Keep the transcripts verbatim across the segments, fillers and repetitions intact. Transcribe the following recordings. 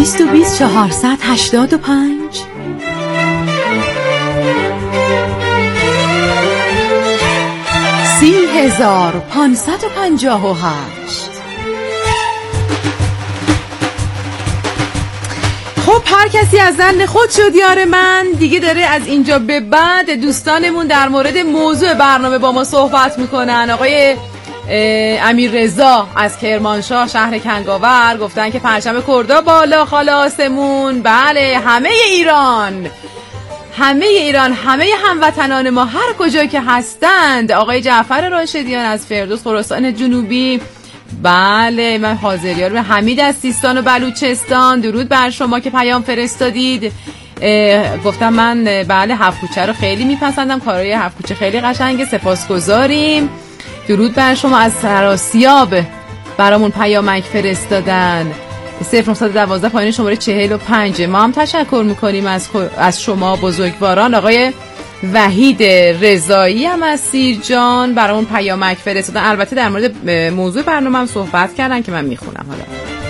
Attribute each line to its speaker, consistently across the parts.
Speaker 1: دویست و بیست چهارصد هشتاد و پنج سی هزار پانصد و پنجاه و هشت. خب هر کسی از زن خود شد یار من دیگه. داره از اینجا به بعد دوستانمون در مورد موضوع برنامه با ما صحبت میکنن. آقای امیر رضا از کرمانشاه شهر کنگاور گفتن که پرچم کردا بالا خلاصمون. بله همه ایران، همه ایران، همه هموطنان ما هر کجا که هستند. آقای جعفر راشدیان از فردوس خراسان جنوبی، بله من حاضریار به حمید از سیستان و بلوچستان، درود بر شما که پیام فرستادید. گفتم من بله هفت کوچه رو خیلی میپسندم، کارهای هفت کوچه خیلی قشنگه، سپاسگزاریم. درود بر شما از سراسیاب برامون پیامک فرستادن. صفر نهصد و دوازده پایین شماره چهل و پنج. ما هم تشکر میکنیم از از شما بزرگواران. آقای وحید رضایی هم از سیرجان برامون پیامک فرستادن. البته در مورد موضوع برنامه هم صحبت کردن که من میخونم. حالا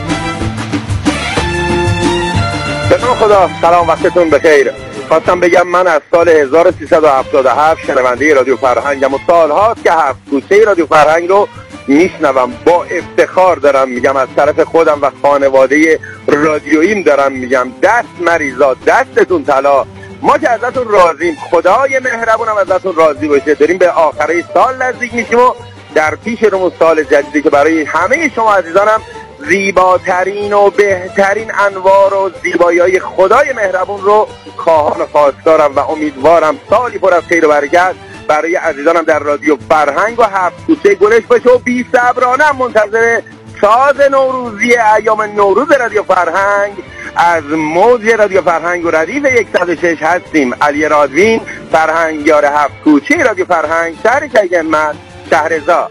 Speaker 2: به نام خدا، سلام، وقتتون بخیر. خواستم بگم من از سال هزار و سیصد و هفتاد و هفت شنونده رادیو فرهنگم و سالهاست که هفت کوچه رادیو فرهنگ رو میشنوم. با افتخار دارم میگم، از طرف خودم و خانواده رادیوییم دارم میگم، دست مریضا، دستتون طلا. ما که ازتون راضیم، خدای مهربون هم ازتون راضی باشه. داریم به آخره سال نزدیک میشیم و در پیش رومون سال جدیدی که برای همه شما عزیزانم زیباترین و بهترین انوار و زیبایی‌های خدای مهربون رو خواهان و خواستارم و امیدوارم سالی پر از خیر و برکت برای عزیزانم در رادیو فرهنگ و هفت کوچه گلش باشه و بی صبرانه منتظر ساز نوروزی ایام نوروز رادیو فرهنگ از موج رادیو فرهنگ و ردیف صد و شش هستیم. علی رادوین، فرهنگیار هفت کوچه رادیو فرهنگ، شهر شیگمت، شهرزا.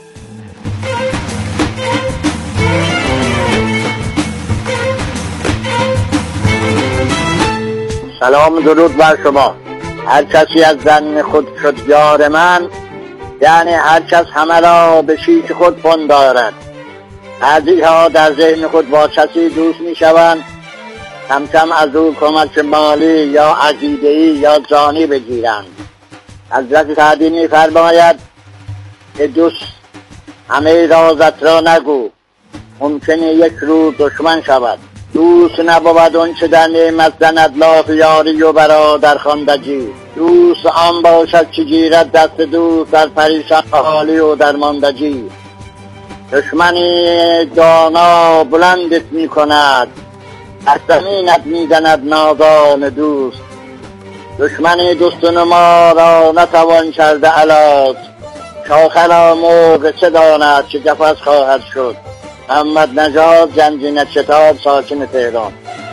Speaker 3: سلام درود بر شما. هر کسی از زن خود شد یار من، یعنی هر کس همه را به شیش خود پندارد. بعضی ها در ذهن خود با کسی دوست می شوند، کم کم از او کمک مالی یا عقیده‌ای یا جانی بگیرند. حضرت سعدی می فرماید که دوست همه رازت را نگو، ممکنه یک روز دشمن شود. دوست نبود اون چه در نعمت زند لاف یاری و برادر خواندگی. دوست آن باشد که گیرد دست دوست در پریشان حالی و درماندگی. دشمنی دانا بلندت می کند، از زمینت می زند نادان دوست. دشمنی دوست ما را نتوان کرده علاج، شاخه را موقع چه داند که قفس خواهد شد. محمد نژاد، جنگی کتاب، ساکن تهران.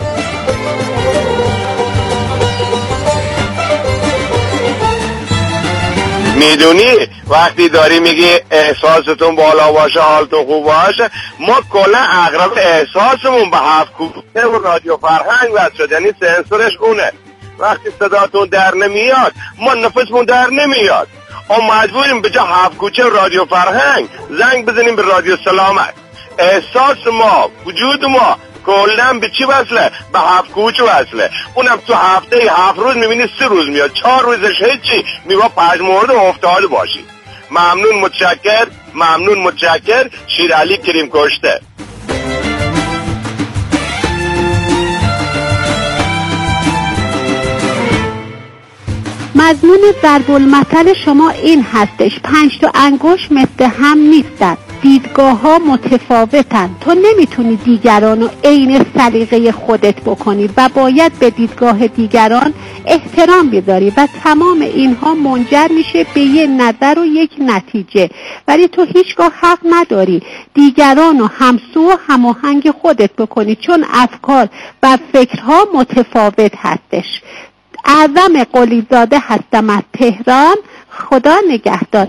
Speaker 2: میدونی وقتی داری میگی احساستون بالا باشه، حالتون خوب باشه، ما کلا اغرب احساسمون به هفت کوچه و رادیو فرهنگ وصل شد، یعنی سنسورش اونه. وقتی صداتون در نمیاد ما نفسمون در نمیاد، ما مجبوریم به جا هفت کوچه و رادیو فرهنگ زنگ بزنیم به رادیو سلامت. احساس ما، وجود ما کلن به چی وصله؟ به هفت کوچه وصله. اونم تو هفته هفت روز میبینی سه روز میاد، چهار روزش هیچی، میبا پژمرده و افتاده باشی. ممنون، متشکر، ممنون، متشکر. شیرعلی کریم کشته.
Speaker 4: مضمون ضرب المثل شما این هستش: پنج تا انگشت مثل هم نیستند، دیدگاه ها متفاوتن. تو نمیتونی دیگران رو عین سلیقه خودت بکنی و باید به دیدگاه دیگران احترام بذاری و تمام اینها منجر میشه به یه نظر و یک نتیجه، ولی تو هیچگاه حق نداری دیگران رو همسو و هماهنگ خودت بکنی، چون افکار و فکرها متفاوت هستش. اعظم قلیزاده هستم از تهران. خدا نگهدار.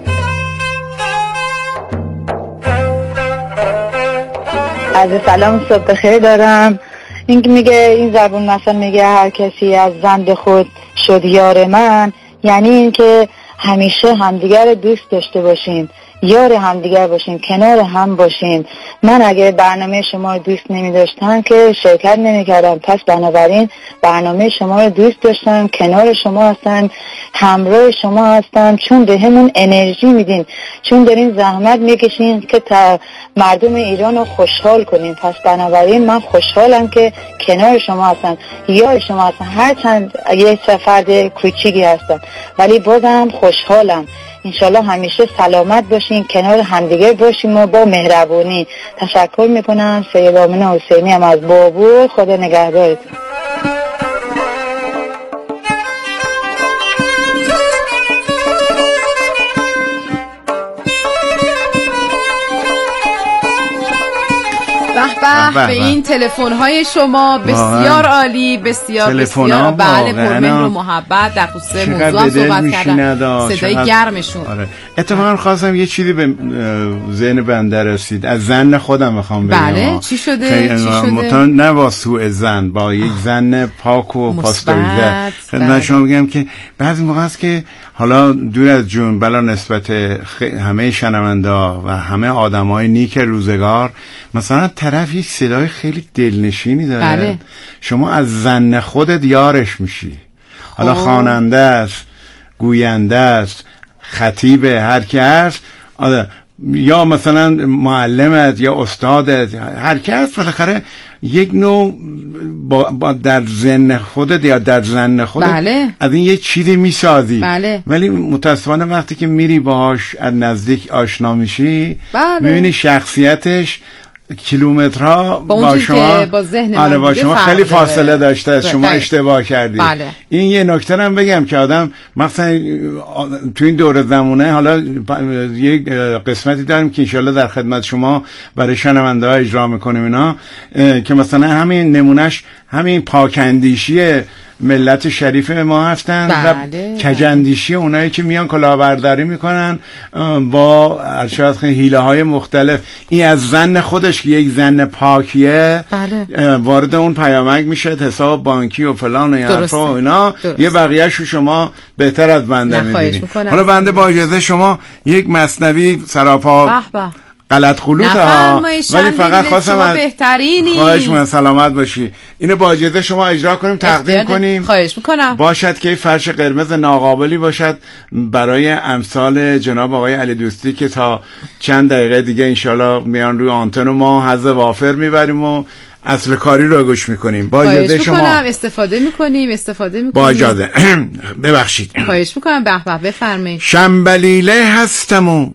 Speaker 5: از سلام، صبح بخیر دارم. این میگه این زبون مثلا میگه هر کسی از زند خود شد یار من، یعنی این که همیشه همدیگر دوست داشته باشین، یار همدیگر باشیم، کنار هم باشیم. من اگه برنامه شما رو دوست نمی داشتم که شرکت نمی کردم، پس بنابراین برنامه شما رو دوست داشتم، کنار شما هستم، همراه شما هستم، چون به همون انرژی میدین، چون دارین زحمت میکشین که تا مردم ایران رو خوشحال کنین. پس بنابراین من خوشحالم که کنار شما هستم، یار شما هستم، هرچند یه فرد کوچیکی هستم ولی بازم خوشحالم. انشالله همیشه سلامت باشین، کنار همدیگه باشیم و با مهربونی. تشکر میکنم. سید آمین حسینی هم از بابور. خدا نگهدارتون.
Speaker 1: به به به این تلفن های شما بسیار عالی، بسیار بسیار بله پرمهر و محبت در خصوص موضوع صحبت کردن، صدای گرمشون.
Speaker 6: آره. اتفاقا خواستم یه چیزی به ذهن بنده رسید، از زن خودم میخوام بگم.
Speaker 1: بله چی شده؟ چی شده؟
Speaker 6: متن نه با سوء زن، با یک زن پاک و پاستوریزه. خدمت شما بگم که بعضی موقع است که حالا دور از جون بلا نسبت همه شنوندا و همه آدمای نیک روزگار، مثلا طرف یک صدای خیلی دلنشینی داره،
Speaker 1: بله.
Speaker 6: شما از زن خودت یارش میشی. حالا خواننده است، گوینده است، خطیب، هر کی هست، یا مثلا معلمت یا استادت، هر کی هست، بالاخره یک نوع با, با در ذهن خودت یا در ذهن خودت
Speaker 1: بله.
Speaker 6: از این یه چیزی میسازی،
Speaker 1: بله.
Speaker 6: ولی متاسفانه وقتی که میری باهاش از نزدیک آشنا میشی،
Speaker 1: بله.
Speaker 6: میبینی شخصیتش کیلومترها با, با شما
Speaker 1: با ذهن
Speaker 6: آره با شما خیلی فاصله داشته است، شما
Speaker 1: بله.
Speaker 6: اشتباه کردید.
Speaker 1: بله.
Speaker 6: این یه نکته هم بگم که آدم مثلا تو این دور زمونه، حالا یه قسمتی داریم که انشالله در خدمت شما برای شنونده ها اجرا میکنیم اینا، که مثلا همین نمونهش همین پاکندیشی ملت شریف ما هستن،
Speaker 1: بله.
Speaker 6: و کجندیشی اونایی که میان کلاهبرداری میکنن با ارشاد حیله های مختلف. این از زن خودش که یک زن پاکیه،
Speaker 1: بله.
Speaker 6: وارد اون پیامک میشه، حساب بانکی و فلان و حرفا و اینا. درسته. یه بقیه‌شو شما بهتر از بنده میدونید. حالا بنده با اجازه شما یک مثنوی سراپا غلط خلوط ها، ولی فقط خواستم از خواهش من سلامت باشی اینو با اجازه شما اجرا کنیم، تقدیم کنیم.
Speaker 1: خواهش میکنم.
Speaker 6: باشد که فرش قرمز ناقابلی باشد برای امثال جناب آقای علی دوستی که تا چند دقیقه دیگه انشالله میان روی آنتن و ما حظ وافر میبریم و اصل کاری رو گوش میکنیم. با اجازه شما
Speaker 1: استفاده میکنیم استفاده میکنیم
Speaker 6: با اجازه ببخشید.
Speaker 1: خواهش میکنم. به به بفرمایید.
Speaker 6: شنبلیله هستم و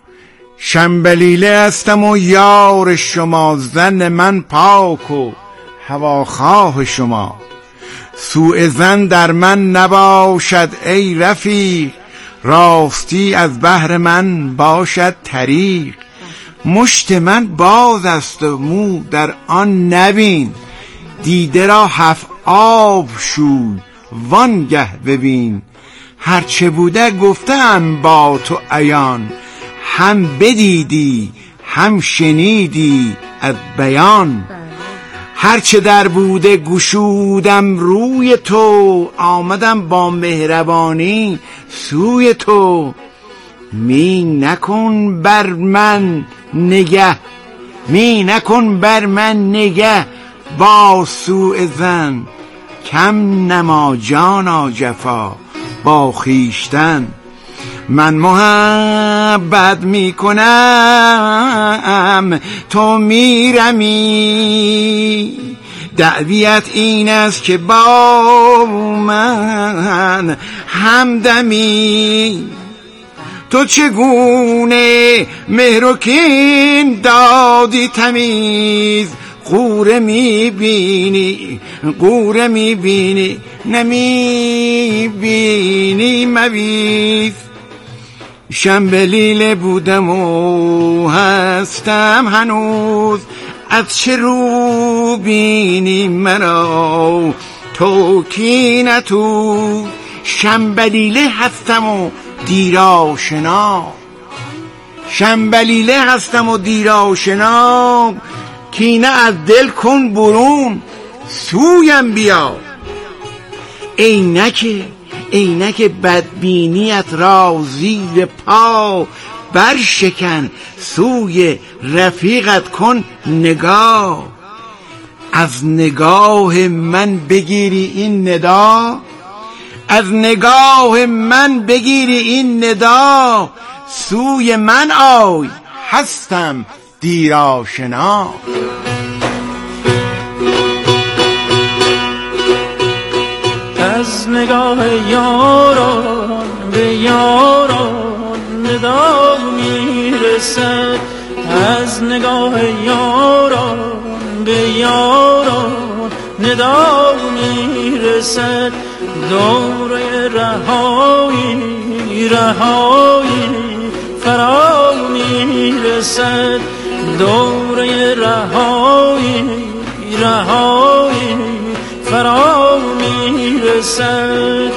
Speaker 6: شنبلیله هستم و یار شما، زن من پاک و هواخواه شما. سوء زن در من نباشد ای رفیق، راستی از بحر من باشد طریق. مشت من باز است و مو در آن نبین، دیده را هفت آب شوی وانگه ببین. هرچه بوده گفتم با تو عیان، هم بدیدی هم شنیدی از بیان. هرچه در بوده گشودم روی تو، آمدم با مهربانی سوی تو. می نکن بر من نگه، می نکن بر من نگه با سوء زن. کم نما جانا جفا با خیشتن. من محبت می کنم تو میرمی، دعویت این است که با من همدمی. تو چگونه مهر و کین دادی تمیز، قوره میبینی قوره میبینی نمیبینی مویز. شنبلیله بودم و هستم هنوز، از چه رو بینی مرا تو کی نتو. شنبلیله هستم و دیر آشنا، شنبلیله هستم و دیر آشنا. کینه از دل کن برون سویم بیا. اینک اینک بد بینیت را زیر پا برشکن، سوی رفیقت کن نگاه. از نگاه من بگیری این ندا، از نگاه من بگیری این ندا، سوی من آی هستم دیر آشنا.
Speaker 7: از نگاه یاران به یاران ندا میرسد، از نگاه یاران به یاران ندا میرسد. دوره رهایی رهایی فرا میرسد، دوره رهایی رهایی فرا میرسد.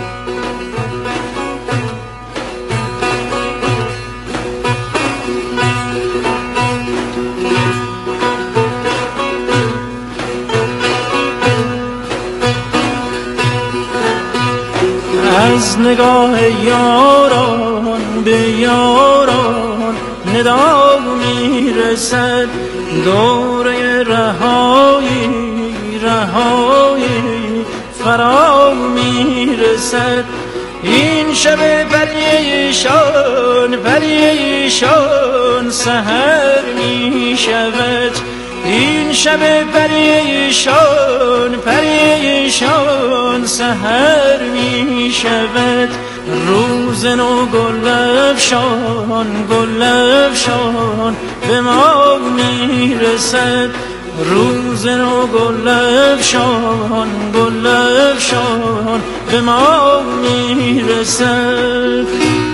Speaker 7: از نگاه یاران به یاران ندا میرسد، دوره رهایی رهایی فرا میرسد. این شب پریشان پریشان سحر میشود، این شب پریشان پریشان سحر می شود. روز نو گل افشان گل افشان به ما می رسد، روز نو گل افشان گل افشان به ما می رسد.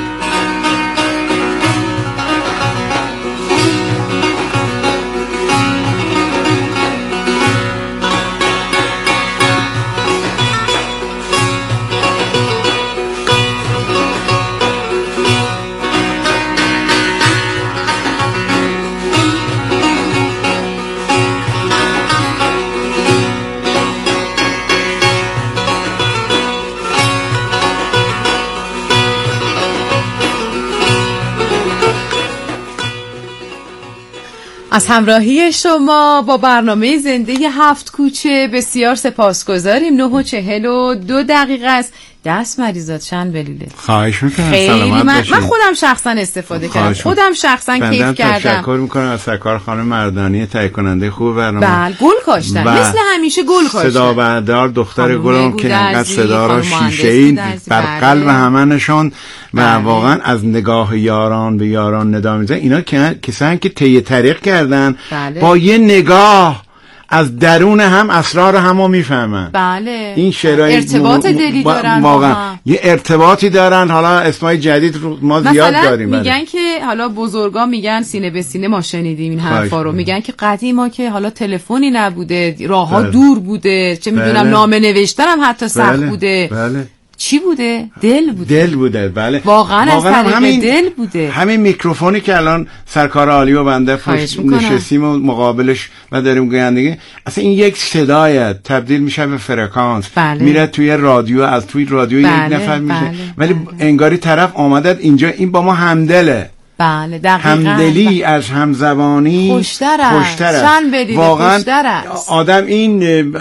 Speaker 1: از همراهی شما با برنامه زنده هفت کوچه بسیار سپاسگزاریم. نه و چهل و دو دقیقه است. دست مریضات چند بلیله.
Speaker 6: خواهش میکنم.
Speaker 1: خیلی من, من خودم شخصا استفاده کردم، خودم شخصا کیف کردم.
Speaker 6: تشکر میکنم از سرکار خانم مردانی تهیه کننده خوب برنامه.
Speaker 1: بله گل کاشتن مثل همیشه گل کاشتن.
Speaker 6: صدا بردار دختر گلم که اینقدر صدا را شیشه‌ای بر قلب همه نشون و واقعا از نگاه یاران به یاران ندا میزنن. اینا کسانی که طی طریق کردن بله. با یه نگاه از درون هم اسرار همو میفهمن.
Speaker 1: بله
Speaker 6: این شعرهای
Speaker 1: ارتباط دلی دارن
Speaker 6: واقعا یه ارتباطی دارن. حالا اسمای جدید رو ما زیاد داریم.
Speaker 1: مثلا میگن که حالا بزرگا میگن سینه به سینه ما شنیدیم این حرفا رو، میگن که قدیما که حالا تلفنی نبوده، راهها بله. دور بوده، چه میدونم بله. نامه نوشتن هم حتی سخت بله. بوده بله. چی بوده؟ دل بوده.
Speaker 6: دل بوده بله.
Speaker 1: واقعا, واقعا از طریق همین دل بوده.
Speaker 6: همین میکروفونی که الان سرکار عالی و بنده نشستیم و مقابلش و داریم گویندگی، اصلا این یک صدایت تبدیل میشه به فرکانس بله. میره توی رادیو، از توی رادیو بله. یک نفر میشه بله. ولی بله. انگاری طرف آمدد اینجا این با ما همدله.
Speaker 1: بله دقیقاً.
Speaker 6: همدلی از همزبانی
Speaker 1: خوشتر است. چند بدید خوشتر است.
Speaker 6: آدم این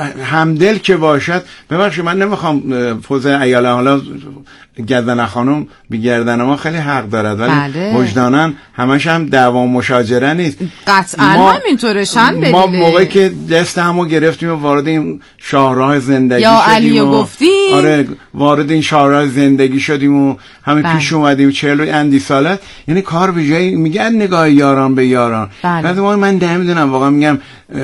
Speaker 6: همدل که باشد، ببخشید من نمیخوام فوز ایاله حالا گردن خانم بی گردن ما خیلی حق دارد ولی بله. وجدانن همش هم دعوا مشاجره نیست.
Speaker 1: قطعا همینطوره. شن بدید
Speaker 6: ما موقعی که دست همو گرفتیم و وارد این شاهراه زندگی
Speaker 1: یا
Speaker 6: شدیم
Speaker 1: علی
Speaker 6: و
Speaker 1: گفتیم
Speaker 6: آره وارد این شاهراه زندگی شدیم و همه بله. پیش اومدیم چهل و اندی ساله، یعنی کار به جایی میگن نگاه یاران به یاران بله. بعد ما من نمیدونم واقعا میگم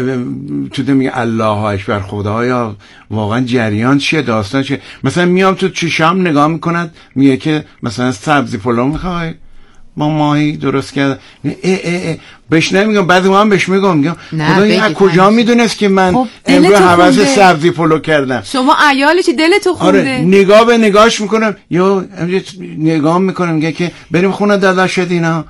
Speaker 6: تو تو میگه الله اکبر خدایا واقعا جریان چیه، داستان چیه. مثلا میام تو چشام نگاه میکند میگه که مثلا سبزی پلو میخوای با ماهی درست کرد اه اه اه. بهش نمیگم، بعد ما هم بهش میگم میگم خدا این از کجا میدونست که من خب امروز حوض سبزی پلو کردم.
Speaker 1: شما عیالی چی دلتو خونده؟
Speaker 6: آره نگاه به نگاهش میکنم یا نگاه میکنم میگه که بریم خونه داداش اینا.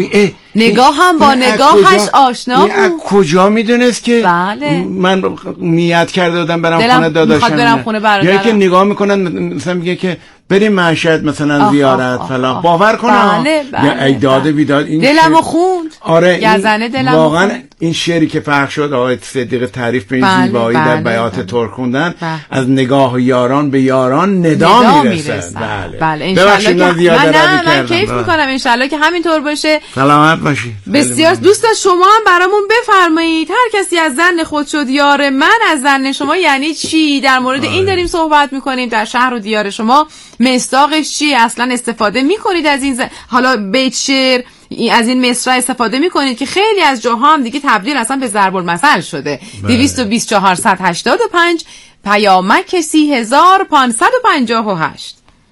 Speaker 1: نگاه هم با نگاهش آشنا بود.
Speaker 6: از کجا میدونست که بله. من نیت کرده بودم برم خونه داداشم
Speaker 1: برم خونه برادرم.
Speaker 6: یا که نگاه میکنن مثلا میگه که بریم مشهد مثلا زیارت فلان، باور کنم
Speaker 1: بله بله
Speaker 6: یا ایداد بیداد این
Speaker 1: دلمو خوند.
Speaker 6: آره
Speaker 1: گزنه دلمو
Speaker 6: واقعا
Speaker 1: خوند.
Speaker 6: این شعری که پخش شد آقای صدیق تعریف به این
Speaker 1: بله
Speaker 6: زیبایی
Speaker 1: بله
Speaker 6: در بیات
Speaker 1: بله.
Speaker 6: ترک خوندن
Speaker 1: بله.
Speaker 6: از نگاه یاران به یاران ندا, ندا میرسد.
Speaker 1: میرسد.
Speaker 6: بله
Speaker 1: بله انشالله که
Speaker 6: من
Speaker 1: نه من کیف میکنم انشالله که همینطور باشه.
Speaker 6: سلامت باشی.
Speaker 1: بسیار دوستان شما هم برامون بفرمایید هر کسی از زن خود شد یار من، از زن شما یعنی چی؟ در مورد آه. این داریم صحبت میکنیم. در شهر و دیار شما مصداقش چی؟ اصلا استفاده میکنید از این زن... حالا بیت شعر از این مصرع استفاده میکنید که خیلی از جاها هم دیگه تبدیل اصلا به ضرب المثل شده. دویست و بیست چهارصد هشتاد و پنج پیامک سی هزار پانصد و پنجاه و هشت.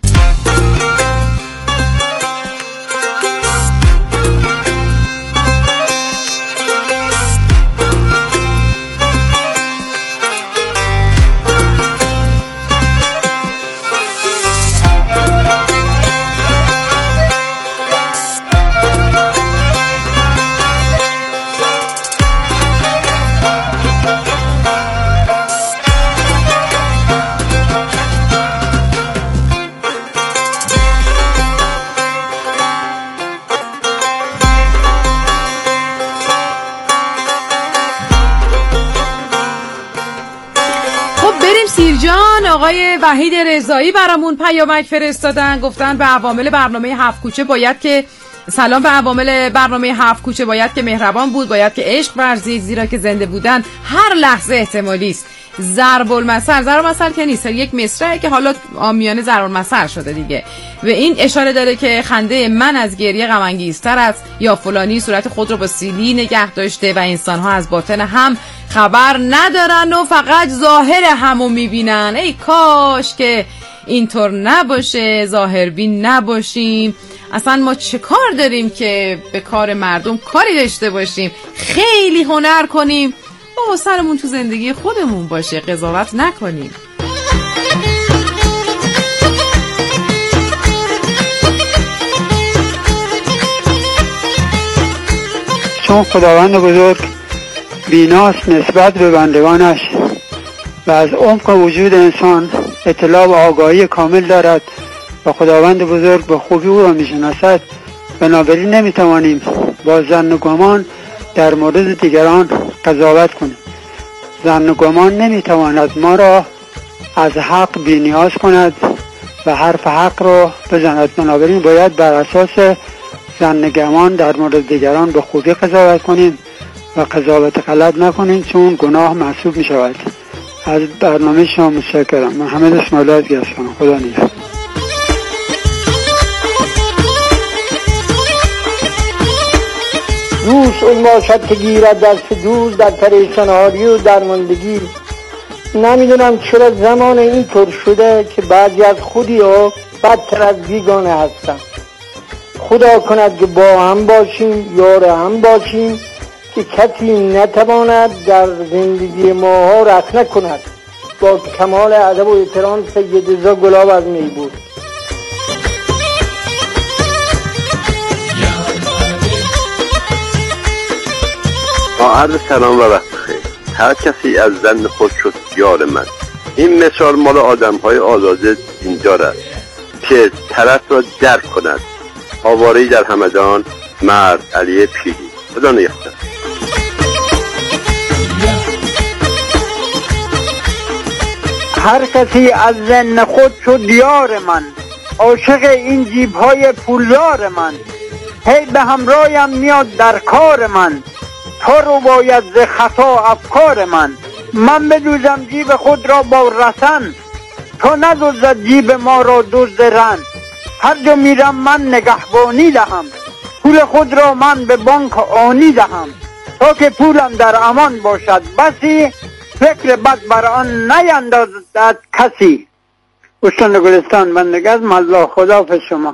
Speaker 1: آقای وحید رضایی برامون پیامک فرستادن، گفتن به عوامل برنامه هفت کوچه باید که سلام به عوامل برنامه هفت کوچه باید که مهربان بود، باید که عشق ورزید، زیرا که زنده بودن هر لحظه احتمالی است. ضرب المثل ضرب المثل که نیست، یک مصرعه که حالا عامیانه ضرب المثل شده دیگه. و این اشاره داره که خنده من از گریه غم انگیزتر است، یا فلانی صورت خود رو با سیلی نگه داشته و انسان‌ها از باطن هم خبر ندارن و فقط ظاهر همو میبینن. ای کاش که اینطور نباشه، ظاهربین نباشیم. اصلا ما چه کار داریم که به کار مردم کاری داشته باشیم؟ خیلی هنر کنیم، بابا سرمون تو زندگی خودمون باشه، قضاوت نکنیم.
Speaker 8: چون خداوند بزرگ بیناست نسبت به بندگانش و از عمق وجود انسان اطلاع و آگاهی کامل دارد و خداوند بزرگ به خوبی او را میشناسد، بنابراین نمیتوانیم با ظن و گمان در مورد دیگران قضاوت کنیم. ظن و گمان نمیتواند ما را از حق بی‌نیاز کند و حرف حق را بزند. بنابراین باید بر اساس ظن و گمان در مورد دیگران به خوبی قضاوت کنیم و قضاوت غلط نکنیم، چون گناه محسوب می شود. از برنامه شما متشکرم. محمد اسماعیل از گرسان. خدا نگهدار.
Speaker 9: دوست اون باشد که گیرد دست دوست در پریشان‌هایی و درماندگی. نمیدونم چرا زمان اینطور شده که بعضی از خودی ها بدتر از بیگانه هستن. خدا کند که با هم باشیم، یار هم باشیم، که کسی نتواند در زندگی ما ها رخنه کند. با کمال ادب و احترام، سید رضا گلاب از میبود.
Speaker 2: با عرض سلام و وقت بخیر. هر کسی از زن خود شد یار من. این مثال مال آدم های آزاده اینجا است که طرف را درک کند. آواره‌ای در همدان، مرد علی پیری. خدا نگهدار.
Speaker 8: هر کسی از زن خود شد یار من، عاشق این جیب‌های پولدار من. هی به همراهم میاد در کار من، تا رو باید ز خطا افکار من. من بدوزم جیب خود را با رسن، تا ندوزد جیب ما را دزد رن. هر جا میرم من نگهبانی دهم، پول خود را من به بانک آنی دهم. تا که پولم در امان باشد بسی، فکر بد بر آن نیندازد کسی. استان گلستان، بندگی از ملا. خدا به شما.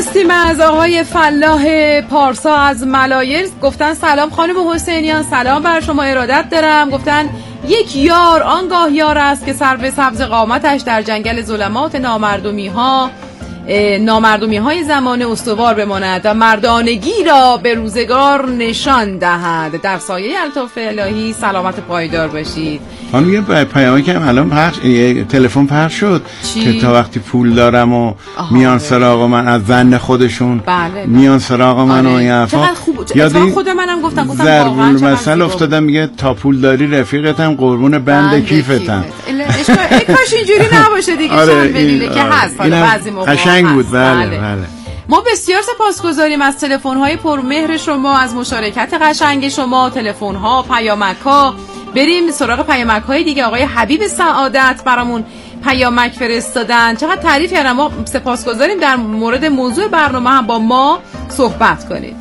Speaker 1: هستیم از آقای فلاح پارسا از ملایر. گفتن سلام خانم حسینیان، سلام بر شما، ارادت دارم. گفتن یک یار آنگاه یار است که سر به سبز قامتش در جنگل ظلمات نامردمی ها نامردمی های زمان استوار بماند و مردانگی را به روزگار نشان دهد. در سایه الطاف الهی سلامت پایدار باشید.
Speaker 6: خانم یه پیامی که الان پخش یه تلفن پخش شد
Speaker 1: چی؟
Speaker 6: که تا وقتی پول دارم و آها میان سراغ من از زن خودشون
Speaker 1: بله
Speaker 6: میان سراغ من
Speaker 1: آره.
Speaker 6: و این حرفا.
Speaker 1: چقدر خوب یادی خود منم گفتم گفتم واقعا
Speaker 6: مثلا افتادم میگه تا پول داری رفیقتم قربون بند, بند کیفتم.
Speaker 1: ای کاش اینجوری نباشه دیگه.
Speaker 6: آره
Speaker 1: شان بلیله که هست حالا بعضی موقع
Speaker 6: قشنگ بود. بله بله, بله.
Speaker 1: ما بسیار سپاسگزاریم از تلفن‌های پرمهر شما، از مشارکت قشنگ شما، تلفن‌ها، پیامک‌ها. بریم سراغ پیامک‌های دیگه. آقای حبیب سعادت برامون پیامک فرستادن، چقدر تعریف کردن. ما سپاسگزاریم در مورد موضوع برنامه هم با ما صحبت کنید.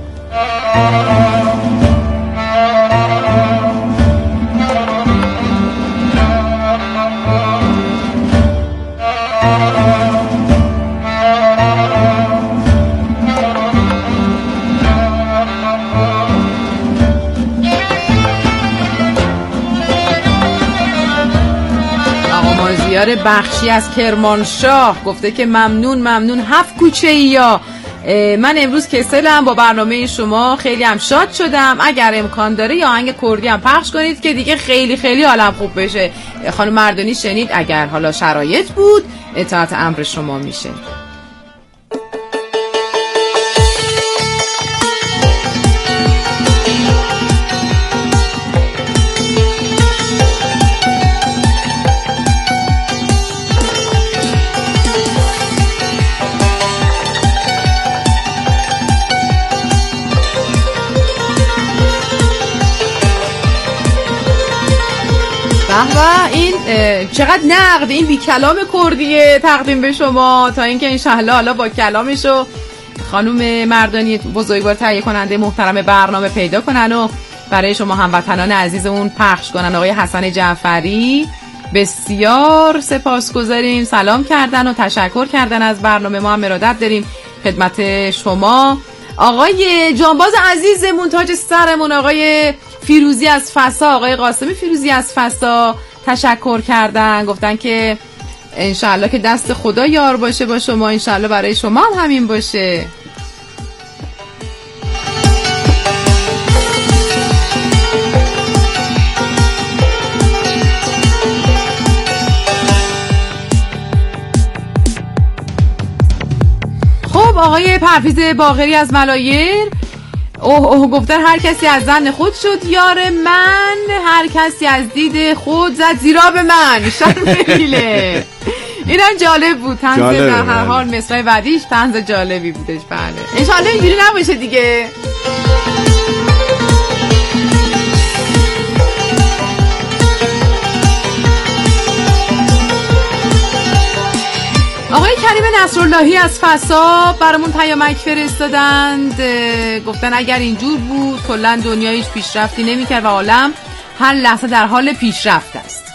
Speaker 1: مازیار بخشی از کرمانشاه گفته که ممنون ممنون هفت کوچه یا من امروز کسلم، با برنامه شما خیلی هم شاد شدم. اگر امکان داره یا آهنگ کردی هم پخش کنید که دیگه خیلی خیلی حالم خوب بشه. خانم مردانی شنید، اگر حالا شرایط بود اطاعت امر شما میشه. و این چقدر نقد این بی کلام کردیه تقدیم به شما، تا اینکه انشالله حالا با کلامشو خانم مردانی بزرگوار تهیه کننده محترم برنامه پیدا کنن و برای شما هموطنان عزیزمون پخش کنن. آقای حسن جعفری بسیار سپاسگزاریم، سلام کردن و تشکر کردن از برنامه. ما هم ارادت داریم خدمت شما. آقای جانباز عزیزمون تاج سرمون، آقای فیروزی از فسا، آقای قاسمی فیروزی از فسا تشکر کردن، گفتن که انشالله که دست خدا یار باشه با شما، انشالله برای شما هم همین باشه. خب آقای پرویز باقری از ملایر اوه اوه گفتن هر کسی از زن خود شد یار من، هر کسی از دید خود زد زیرا به من. شرمیله اینم جالب بود. طنز در هر حال مصرع بعدیش طنز جالبی بودش. بله انشالله اینجوری نباشه دیگه. آقای کریم نصراللهی از فسا برامون پیامک فرستادند، گفتن اگر اینجور بود کلا دنیا هیچ پیشرفتی نمی‌کرد و عالم هر لحظه در حال پیشرفت است.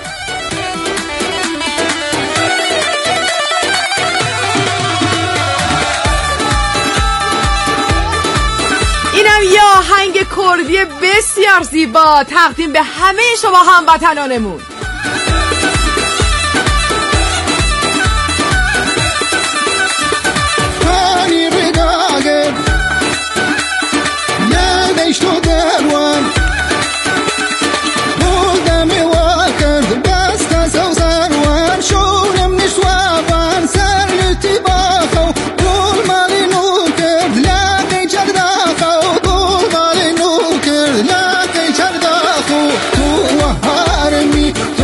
Speaker 1: اینم یه آهنگ کردی بسیار زیبا تقدیم به همه شما هموطنانمون.
Speaker 10: تو دروان بودم واکرد دست از او زروان شورم نشوابان سر لتی باخو دول مالی نو کرد لاقی جرداخو دول مالی نو کرد لاقی جرداخو تو وهارمی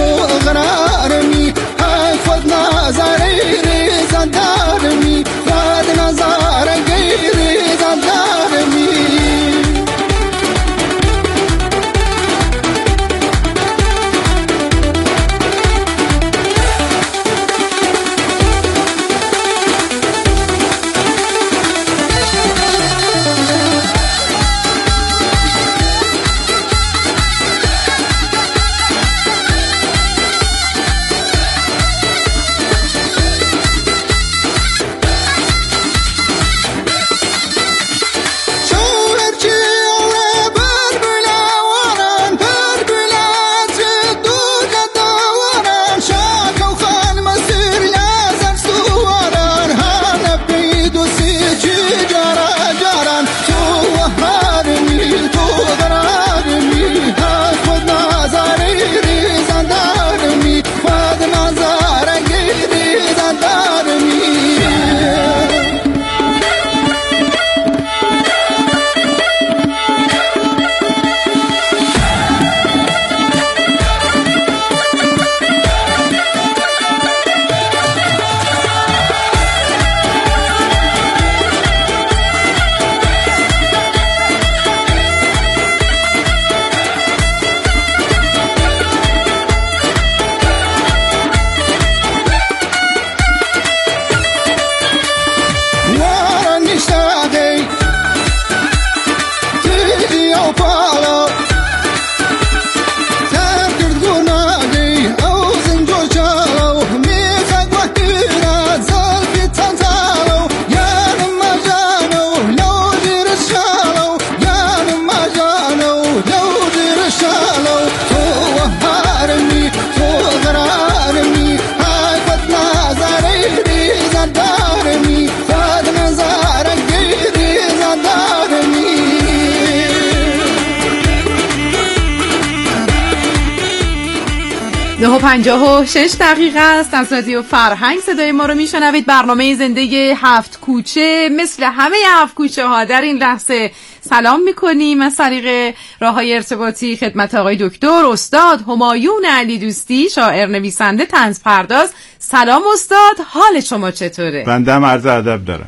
Speaker 1: نه و پنجاه و شش دقیقه است. از رادیو فرهنگ صدای ما رو میشنوید. برنامه زنده هفت کوچه، مثل همه هفت کوچه ها در این لحظه سلام میکنیم از طریق راه های ارتباطی خدمت آقای دکتر استاد همایون علی دوستی، شاعر نویسنده طنز پرداز. سلام استاد، حال شما چطوره؟
Speaker 6: بنده هم عرض ادب دارم.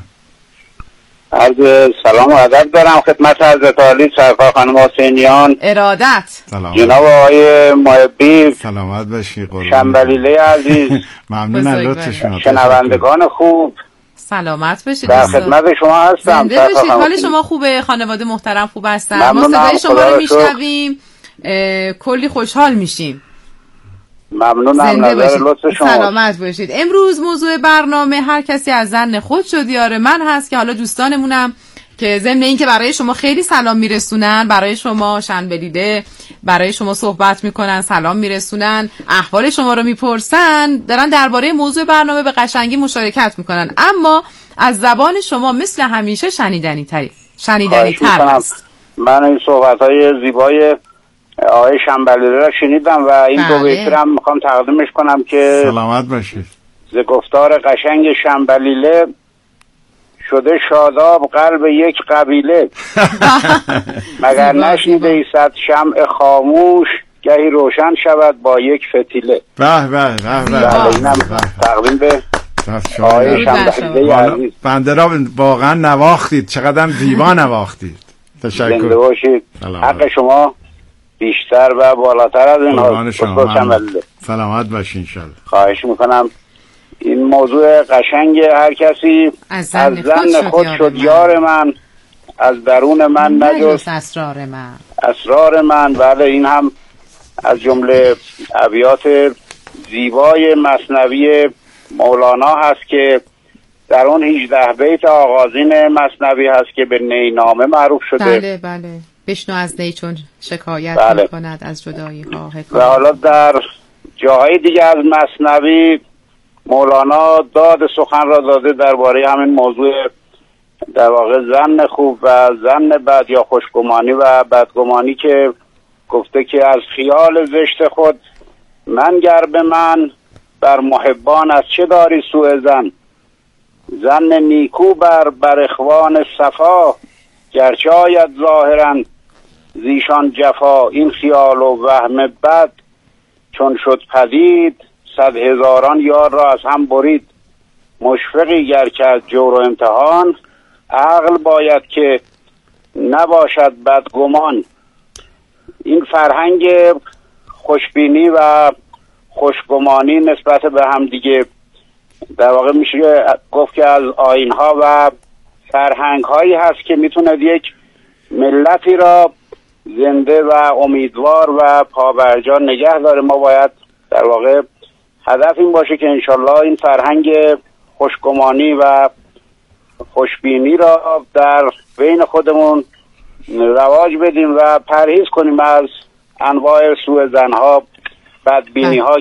Speaker 11: عرض سلام و ادب دارم خدمت حضرت عالی سرکار خانم حسینیان
Speaker 1: ارادت.
Speaker 6: سلام
Speaker 11: جناب آقای محبی،
Speaker 6: سلامت باشی قربان
Speaker 11: شنبلیله عزیز،
Speaker 6: ممنون از لطف شما،
Speaker 11: شنوندگان خوب،
Speaker 1: سلامت باشید.
Speaker 11: در خدمت شما هستم.
Speaker 1: زنده باشید. حال شما خوبه؟ خانواده محترم خوب هستن؟ ما صدای شما رو میشنویم، کلی خوشحال میشیم.
Speaker 11: ممنونم، نظر لطف شما.
Speaker 1: سلامت باشید. امروز موضوع برنامه هر کسی از زن خود شد یار من هست که حالا دوستانمونم که ضمن این که برای شما خیلی سلام میرسونن، برای شما شنبلیده، برای شما صحبت میکنن، سلام میرسونن، احوال شما رو میپرسن، دارن درباره موضوع برنامه به قشنگی مشارکت میکنن، اما از زبان شما مثل همیشه شنیدنی تری شنیدنی تر است.
Speaker 11: من این صحبت های زیبای آقای شنبلیده را شنیدم و این
Speaker 1: بله.
Speaker 11: دو بیت هم میخوام تقدیمش کنم که
Speaker 6: سلامت باشید.
Speaker 11: ز گفتار قشنگ شنبلیله شده شاداب قلب یک قبیله. مگر نشنیده ای صد شمع خاموش گهی روشن شود با یک فتیله.
Speaker 6: به به به به.
Speaker 11: اینم تقدیم به آقای شنبلیده عزیز.
Speaker 6: بنده را واقعا نواختید، چقدر زیبا نواختید. تشکر.
Speaker 11: زنده باشید. حق شما بیشتر و بالاتر از این هاست.
Speaker 6: سلامت باشین انشالله.
Speaker 11: خواهش میکنم. این موضوع قشنگ هر کسی
Speaker 1: از زن,
Speaker 11: از زن خود, خود شد یار من، از درون من نجست
Speaker 1: اسرار من
Speaker 11: اسرار من. بله، این هم از جمله ابیات زیبای مثنوی مولانا هست که در اون هجده بیت آغازین مثنوی هست که به نینامه معروف شده.
Speaker 1: بله بله. بشنو از نی چون شکایت
Speaker 11: بله.
Speaker 1: میکند از جدایی ها حکایت.
Speaker 11: و حالا در جاهای دیگه از مثنوی مولانا داد سخن را داده درباره همین موضوع، در واقع زن خوب و زن بد یا خوشگمانی و بدگمانی، که گفته که از خیال زشت خود منگر به من، بر محبان از چه داری سوء زن. زن نیکو بر بر اخوان صفا، گرچه آید ظاهرا زیشان جفا. این خیال و وهم بد چون شد پدید، صد هزاران یار را از هم برید. مشفقی گر کرد جور و امتحان، عقل باید که نباشد بدگمان. این فرهنگ خوشبینی و خوشگمانی نسبت به هم دیگه در واقع میشه گفت که از آیین‌ها و فرهنگ‌هایی هست که میتونه یک ملتی را زنده و امیدوار و پابرجا نگه داره. ما باید در واقع هدف این باشه که انشالله این فرهنگ خوشگمانی و خوشبینی را در بین خودمون رواج بدیم و پرهیز کنیم از انواع سوء ظن‌ها، بدبینی‌ها